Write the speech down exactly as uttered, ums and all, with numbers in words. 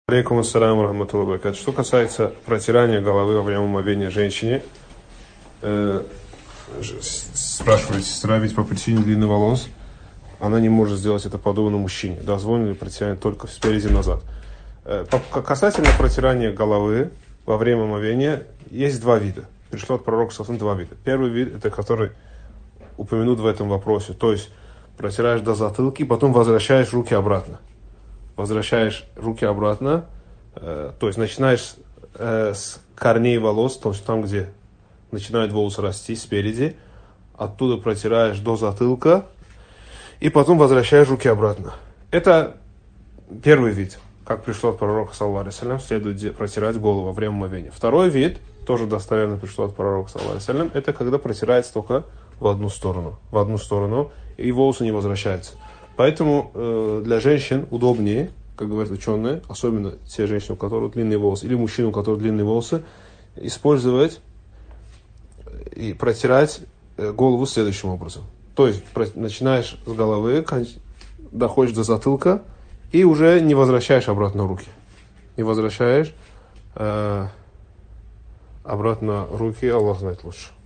Алейкум ассаляму рахматуллахи ва баракатуху. Что касается протирания головы во время омовения женщине, э, спрашивает сестра, ведь по причине длины волос она не может сделать это подобно мужчине. Дозволено ли протирание только спереди и назад? Э, по, касательно протирания головы во время омовения есть два вида. Пришло от пророка саллаллаху алейхи ва саллям два вида. Первый вид, это который упомянут в этом вопросе. То есть протираешь до затылки, потом возвращаешь руки обратно. Возвращаешь руки обратно, э, то есть начинаешь э, с корней волос, то есть там, где начинают волосы расти спереди, оттуда протираешь до затылка, и потом возвращаешь руки обратно. Это первый вид, как пришло от пророка, саллаллаху алейхи ва саллям, следует протирать голову во время омовения. Второй вид, тоже достоверно пришло от пророка, саллаллаху алейхи ва саллям, это когда протирается только в одну сторону, в одну сторону, и волосы не возвращаются. Поэтому э, для женщин удобнее, как говорят ученые, особенно те женщины, у которых длинные волосы, или мужчины, у которых длинные волосы, использовать и протирать голову следующим образом. То есть начинаешь с головы, доходишь до затылка и уже не возвращаешь обратно руки. Не возвращаешь э, обратно руки, Аллах знает лучше.